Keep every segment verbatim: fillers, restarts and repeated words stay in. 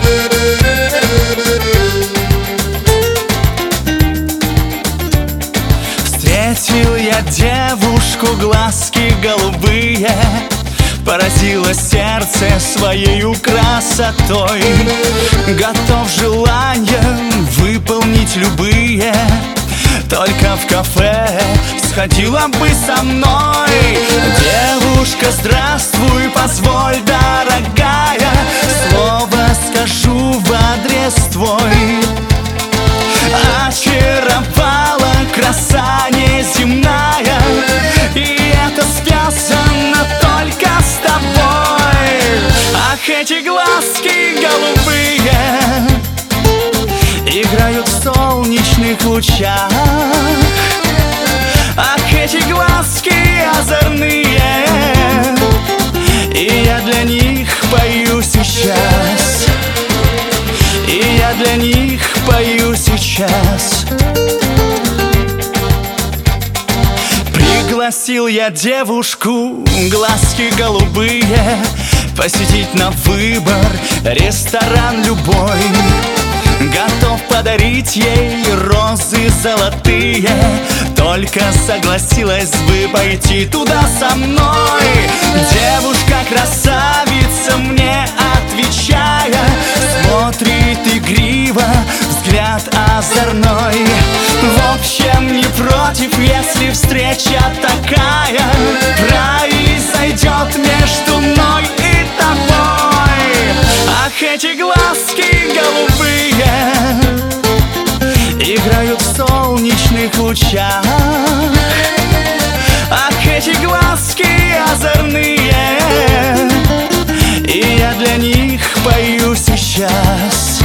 Встретил я девушку, глазки голубые, поразило сердце своею красотой. Готов желанием выполнить любые, только в кафе сходила бы со мной. Девушка, здравствуй, позволь, дорогая, слово скажу в адрес твой. Очаровала краса неземная, и это связано только с тобой. Ах, эти глазки голубые играют в солнечных лучах. Ах, эти глазки озорные, и я для них пою сейчас. И я для них пою сейчас. Пригласил я девушку, глазки голубые, посетить на выбор ресторан любой. Готов подарить ей розы золотые, только согласилась бы пойти туда со мной. Девушка красавица, мне отвечая, смотрит игриво, взгляд озорной. В общем, не против, если встреча такая произойдет между мной и тобой. Ах, эти глазки голубые играют в солнечных лучах. Ах, эти глазки озорные, и я для них пою сейчас.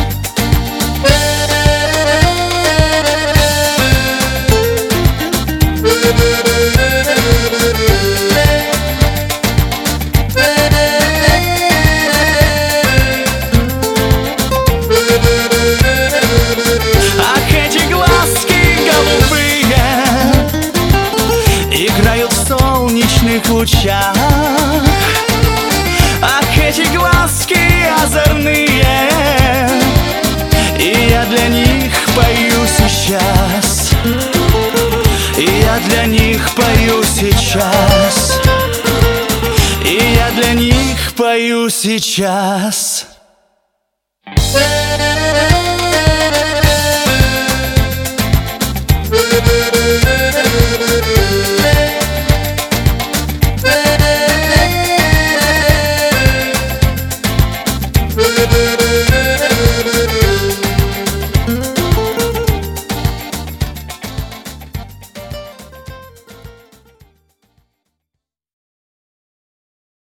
Играют в солнечных лучах. Ах, эти глазки озорные, и я для них пою сейчас. И я для них пою сейчас. И я для них пою сейчас.